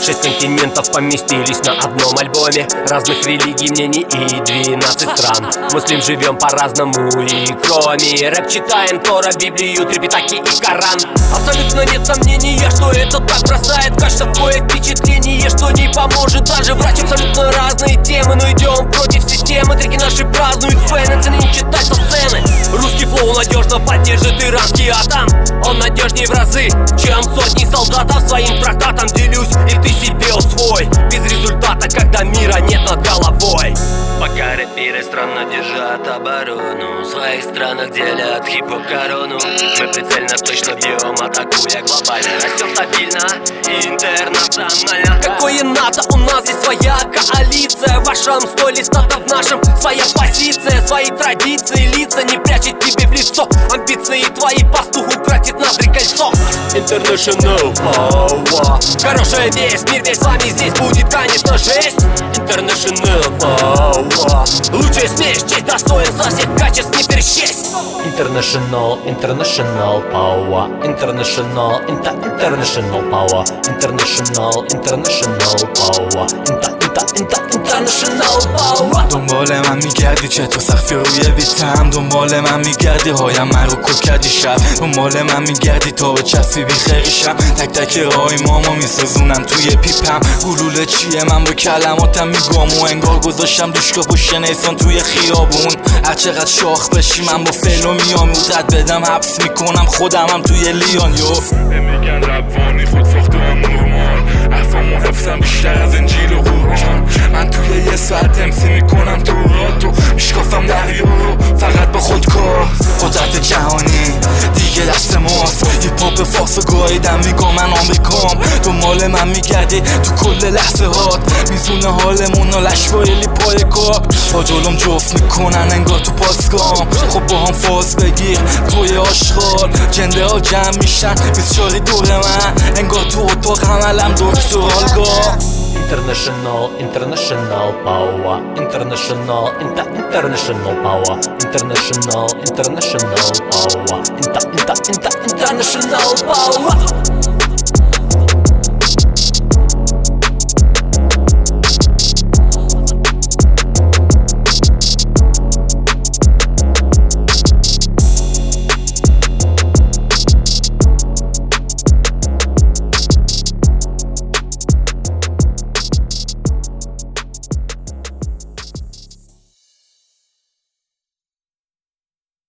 6 континентов поместились на одном альбоме, разных религий, мнений и 12 стран. Муслим живем по-разному и кроме рэп читаем Тора, Библию, Трипитаки и Коран. Абсолютно нет сомнения, что это так бросает. Кажется, такое впечатление, что не поможет даже врач. Абсолютно разные темы, но идем против системы. Треки наши празднуют фэны, цены не читать со сцены. Русский флоу надежно поддержит иранский атом. Он надежнее в разы, чем сотни солдатов. Своим трактатом делюсь, и ты себе усвой. Без результата, когда мира нет над головой. Пока рэперы странно держат оборону, в своих странах делят хип-хоп корону. Мы прицельно точно бьем, атакуя глобально. Растем стабильно и интернационально. Какое НАТО, у нас здесь своя коалиция. В вашем 100 листатов, в нашем своя позиция. Свои традиции, лица не прячет тебе в лицо. Амбиции твои пастух укратит ноздри кольцо. International power. Хорошая весть, мир весь с вами здесь будет, конечно, жесть. International power. Лучшая смесь, честь, достоинство всех качеств не пересчесть. International power. International power. International power. International power. دنبال من میگردی چطور سخفی روی بیتم، دنبال من میگردی هایم من رو کل کردی شب، دنبال من میگردی تا به چسبی بی خیریشم. تک تک رای مامو میسازونم توی پیپم. گلوله چیه من با کلماتم میگم و انگار گذاشتم دوشکا پشت نیسان توی خیابون. هر چقدر شاخ بشی من با فلو میام رد بدم حبس میکنم خودمم توی لیان. یو میگن روانی خود ساخته هم نورمان، افامو حفظم بیشتر از انجیل و قرآن. من توی یه ساعت امسی میکنم تو راتو، میشکافم دریا رو فقط با خودکار. قدرت جهانی دیگه دست ماست، هیپ هاپ فارس و گاییدم میگم من آمریکام. دنبال من میگردی تو کل لحظه هات، میزونه حالمون و لشوایلی پای کار. با جلوم جفت میکنن انگار تو پاسکام. خب با هم فاز بگیر توی آشغال، جنده ها جمع میشن 24 دور من انگار تو اتاق عملم دکترالگاه. International power. International power. International power. International power.